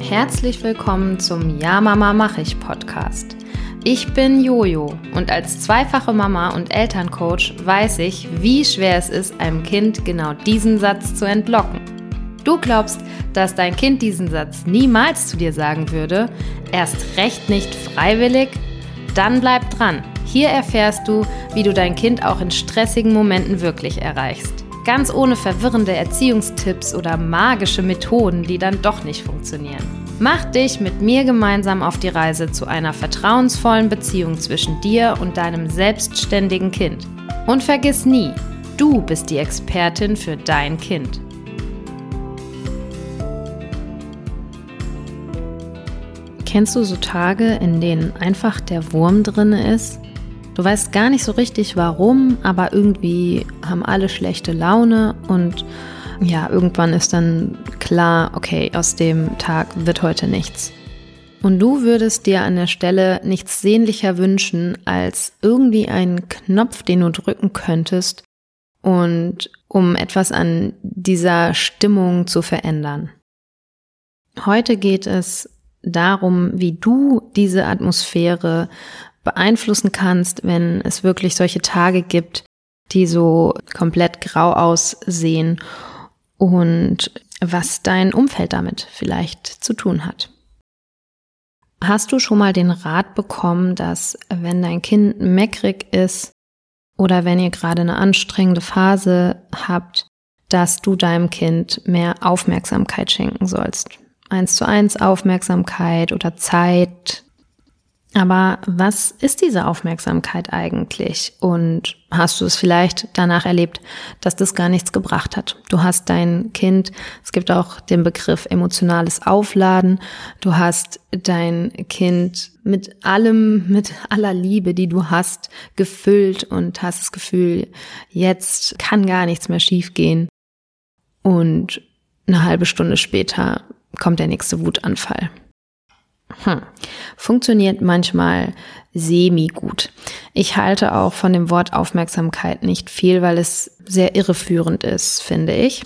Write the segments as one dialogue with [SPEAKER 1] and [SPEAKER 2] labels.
[SPEAKER 1] Herzlich willkommen zum Ja Mama mach ich Podcast. Ich bin Jojo und als zweifache Mama und Elterncoach weiß ich, wie schwer es ist, einem Kind genau diesen Satz zu entlocken. Du glaubst, dass dein Kind diesen Satz niemals zu dir sagen würde, erst recht nicht freiwillig? Dann bleib dran. Hier erfährst du, wie du dein Kind auch in stressigen Momenten wirklich erreichst. Ganz ohne verwirrende Erziehungstipps oder magische Methoden, die dann doch nicht funktionieren. Mach dich mit mir gemeinsam auf die Reise zu einer vertrauensvollen Beziehung zwischen dir und deinem selbstständigen Kind. Und vergiss nie, du bist die Expertin für dein Kind. Kennst du so Tage, in denen einfach der Wurm drin ist? Du weißt gar nicht so richtig warum, aber irgendwie haben alle schlechte Laune und ja, irgendwann ist dann klar, okay, aus dem Tag wird heute nichts. Und du würdest dir an der Stelle nichts sehnlicher wünschen, als irgendwie einen Knopf, den du drücken könntest und um etwas an dieser Stimmung zu verändern. Heute geht es darum, wie du diese Atmosphäre beeinflussen kannst, wenn es wirklich solche Tage gibt, die so komplett grau aussehen und was dein Umfeld damit vielleicht zu tun hat. Hast du schon mal den Rat bekommen, dass wenn dein Kind meckrig ist oder wenn ihr gerade eine anstrengende Phase habt, dass du deinem Kind mehr Aufmerksamkeit schenken sollst? 1:1 Aufmerksamkeit oder Zeit. Aber was ist diese Aufmerksamkeit eigentlich? Und hast du es vielleicht danach erlebt, dass das gar nichts gebracht hat? Du hast dein Kind, es gibt auch den Begriff emotionales Aufladen, du hast dein Kind mit allem, mit aller Liebe, die du hast, gefüllt und hast das Gefühl, jetzt kann gar nichts mehr schiefgehen. Und eine halbe Stunde später kommt der nächste Wutanfall. Funktioniert manchmal semi-gut. Ich halte auch von dem Wort Aufmerksamkeit nicht viel, weil es sehr irreführend ist, finde ich.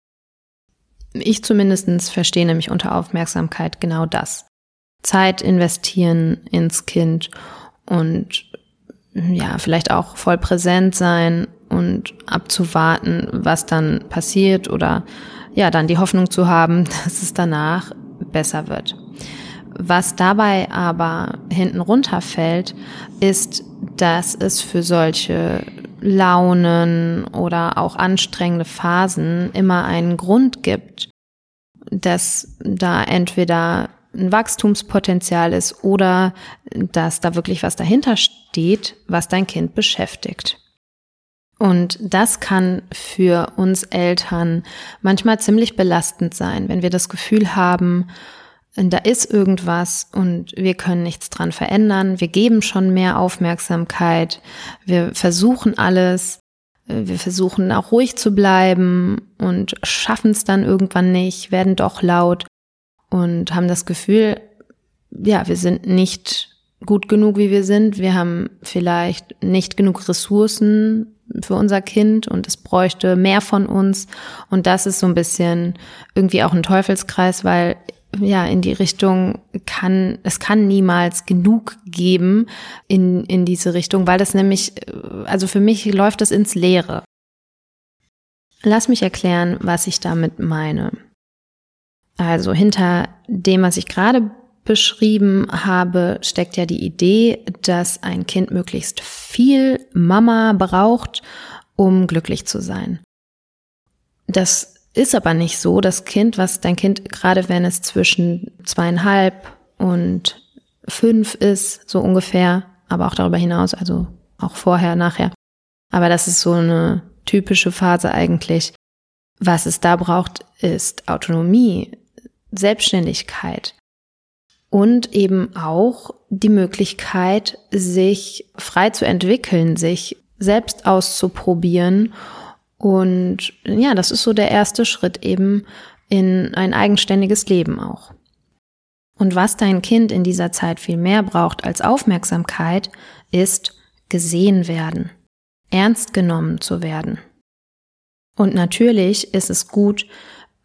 [SPEAKER 1] Ich zumindest verstehe nämlich unter Aufmerksamkeit genau das. Zeit investieren ins Kind und ja, vielleicht auch voll präsent sein und abzuwarten, was dann passiert oder ja, dann die Hoffnung zu haben, dass es danach besser wird. Was dabei aber hinten runterfällt, ist, dass es für solche Launen oder auch anstrengende Phasen immer einen Grund gibt, dass da entweder ein Wachstumspotenzial ist oder dass da wirklich was dahinter steht, was dein Kind beschäftigt. Und das kann für uns Eltern manchmal ziemlich belastend sein, wenn wir das Gefühl haben, da ist irgendwas und wir können nichts dran verändern. Wir geben schon mehr Aufmerksamkeit. Wir versuchen alles. Wir versuchen auch ruhig zu bleiben und schaffen es dann irgendwann nicht, werden doch laut und haben das Gefühl, ja, wir sind nicht gut genug, wie wir sind. Wir haben vielleicht nicht genug Ressourcen für unser Kind und es bräuchte mehr von uns. Und das ist so ein bisschen irgendwie auch ein Teufelskreis, weil ja, in die Richtung kann niemals genug geben in diese Richtung, weil das nämlich, also für mich läuft das ins Leere. Lass mich erklären, was ich damit meine. Also hinter dem, was ich gerade beschrieben habe, steckt ja die Idee, dass ein Kind möglichst viel Mama braucht, um glücklich zu sein. Das ist aber nicht so. Das Kind, was dein Kind, gerade wenn es zwischen 2,5 und 5 ist, so ungefähr, aber auch darüber hinaus, also auch vorher, nachher. Aber das ist so eine typische Phase eigentlich. Was es da braucht, ist Autonomie, Selbstständigkeit und eben auch die Möglichkeit, sich frei zu entwickeln, sich selbst auszuprobieren. Und ja, das ist so der erste Schritt eben in ein eigenständiges Leben auch. Und was dein Kind in dieser Zeit viel mehr braucht als Aufmerksamkeit, ist gesehen werden, ernst genommen zu werden. Und natürlich ist es gut,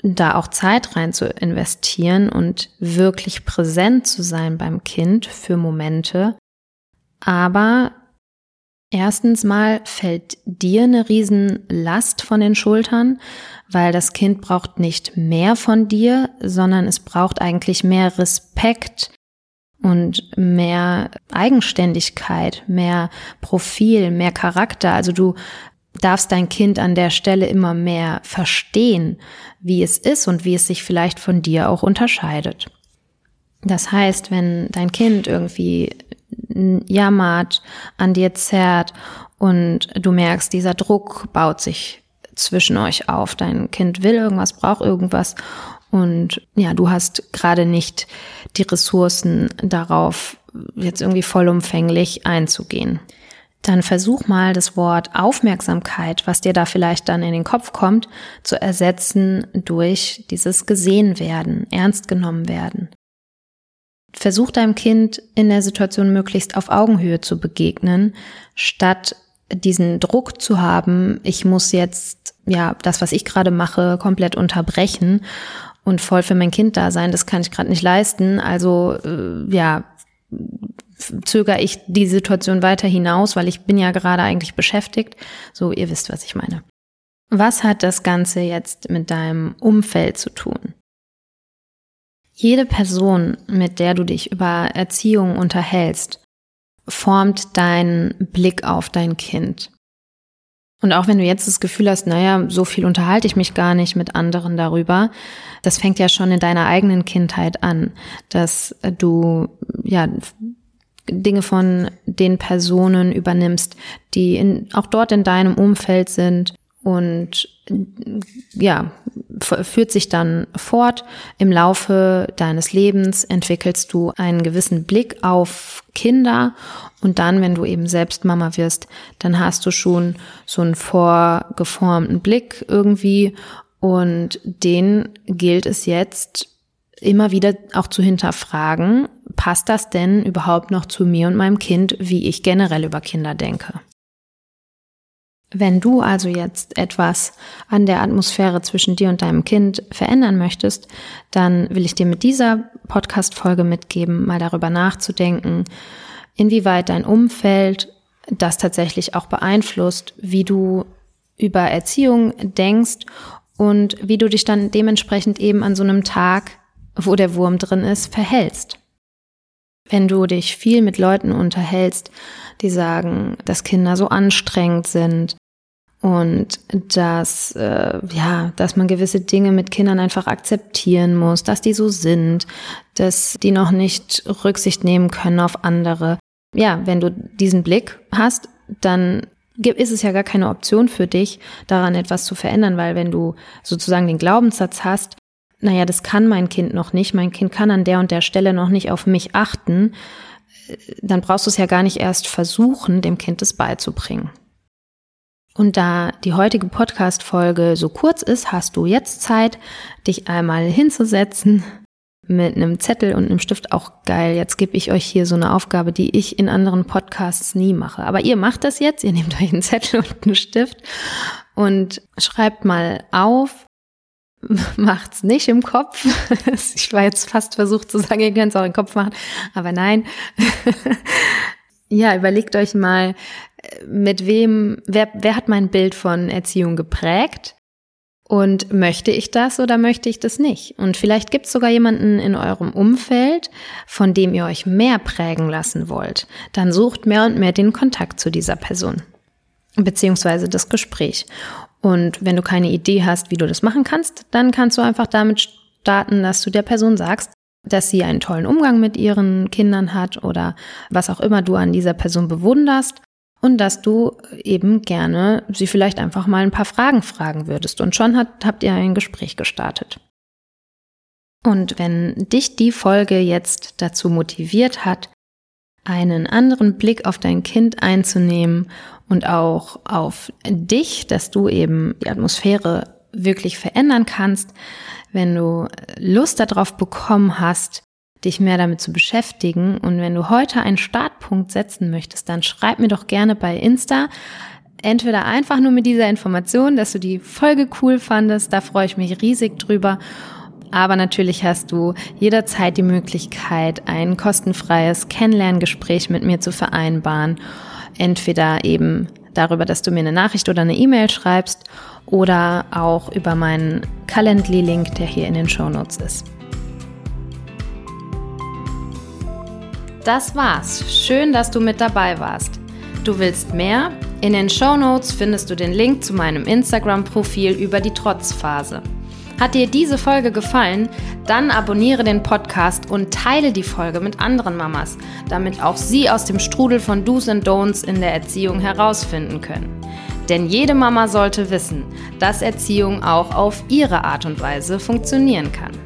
[SPEAKER 1] da auch Zeit rein zu investieren und wirklich präsent zu sein beim Kind für Momente. Aber erstens mal fällt dir eine Riesenlast von den Schultern, weil das Kind braucht nicht mehr von dir, sondern es braucht eigentlich mehr Respekt und mehr Eigenständigkeit, mehr Profil, mehr Charakter. Also du darfst dein Kind an der Stelle immer mehr verstehen, wie es ist und wie es sich vielleicht von dir auch unterscheidet. Das heißt, wenn dein Kind irgendwie jammert, an dir zerrt und du merkst, dieser Druck baut sich zwischen euch auf. Dein Kind will irgendwas, braucht irgendwas und ja, du hast gerade nicht die Ressourcen darauf, jetzt irgendwie vollumfänglich einzugehen. Dann versuch mal das Wort Aufmerksamkeit, was dir da vielleicht dann in den Kopf kommt, zu ersetzen durch dieses gesehen werden, ernst genommen werden. Versuch deinem Kind in der Situation möglichst auf Augenhöhe zu begegnen, statt diesen Druck zu haben, ich muss jetzt das, was ich gerade mache, komplett unterbrechen und voll für mein Kind da sein. Das kann ich gerade nicht leisten. Also zögere ich die Situation weiter hinaus, weil ich bin ja gerade eigentlich beschäftigt. So, ihr wisst, was ich meine. Was hat das Ganze jetzt mit deinem Umfeld zu tun? Jede Person, mit der du dich über Erziehung unterhältst, formt deinen Blick auf dein Kind. Und auch wenn du jetzt das Gefühl hast, so viel unterhalte ich mich gar nicht mit anderen darüber, das fängt ja schon in deiner eigenen Kindheit an, dass du Dinge von den Personen übernimmst, die auch dort in deinem Umfeld sind und führt sich dann fort. Im Laufe deines Lebens entwickelst du einen gewissen Blick auf Kinder und dann, wenn du eben selbst Mama wirst, dann hast du schon so einen vorgeformten Blick irgendwie und den gilt es jetzt immer wieder auch zu hinterfragen, passt das denn überhaupt noch zu mir und meinem Kind, wie ich generell über Kinder denke? Wenn du also jetzt etwas an der Atmosphäre zwischen dir und deinem Kind verändern möchtest, dann will ich dir mit dieser Podcast-Folge mitgeben, mal darüber nachzudenken, inwieweit dein Umfeld das tatsächlich auch beeinflusst, wie du über Erziehung denkst und wie du dich dann dementsprechend eben an so einem Tag, wo der Wurm drin ist, verhältst. Wenn du dich viel mit Leuten unterhältst, die sagen, dass Kinder so anstrengend sind und dass man gewisse Dinge mit Kindern einfach akzeptieren muss, dass die so sind, dass die noch nicht Rücksicht nehmen können auf andere. Ja, wenn du diesen Blick hast, dann ist es ja gar keine Option für dich, daran etwas zu verändern, weil wenn du sozusagen den Glaubenssatz hast, das kann mein Kind noch nicht, mein Kind kann an der und der Stelle noch nicht auf mich achten, dann brauchst du es ja gar nicht erst versuchen, dem Kind es beizubringen. Und da die heutige Podcast-Folge so kurz ist, hast du jetzt Zeit, dich einmal hinzusetzen mit einem Zettel und einem Stift. Auch geil, jetzt gebe ich euch hier so eine Aufgabe, die ich in anderen Podcasts nie mache. Aber ihr macht das jetzt, ihr nehmt euch einen Zettel und einen Stift und schreibt mal auf. Macht's nicht im Kopf. Ich war jetzt fast versucht zu sagen, ihr könnt es auch im Kopf machen, aber nein. Ja, überlegt euch mal, wer hat mein Bild von Erziehung geprägt? Und möchte ich das oder möchte ich das nicht? Und vielleicht gibt es sogar jemanden in eurem Umfeld, von dem ihr euch mehr prägen lassen wollt. Dann sucht mehr und mehr den Kontakt zu dieser Person, beziehungsweise das Gespräch. Und wenn du keine Idee hast, wie du das machen kannst, dann kannst du einfach damit starten, dass du der Person sagst, dass sie einen tollen Umgang mit ihren Kindern hat oder was auch immer du an dieser Person bewunderst und dass du eben gerne sie vielleicht einfach mal ein paar Fragen fragen würdest. Und schon habt ihr ein Gespräch gestartet. Und wenn dich die Folge jetzt dazu motiviert hat, einen anderen Blick auf dein Kind einzunehmen und auch auf dich, dass du eben die Atmosphäre wirklich verändern kannst, wenn du Lust darauf bekommen hast, dich mehr damit zu beschäftigen und wenn du heute einen Startpunkt setzen möchtest, dann schreib mir doch gerne bei Insta Entweder einfach nur mit dieser Information, dass du die Folge cool fandest, da freue ich mich riesig drüber. Aber natürlich hast du jederzeit die Möglichkeit, ein kostenfreies Kennenlerngespräch mit mir zu vereinbaren. Entweder eben darüber, dass du mir eine Nachricht oder eine E-Mail schreibst oder auch über meinen Calendly-Link, der hier in den Shownotes ist. Das war's. Schön, dass du mit dabei warst. Du willst mehr? In den Shownotes findest du den Link zu meinem Instagram-Profil über die Trotzphase. Hat dir diese Folge gefallen? Dann abonniere den Podcast und teile die Folge mit anderen Mamas, damit auch sie aus dem Strudel von Do's und Don'ts in der Erziehung herausfinden können. Denn jede Mama sollte wissen, dass Erziehung auch auf ihre Art und Weise funktionieren kann.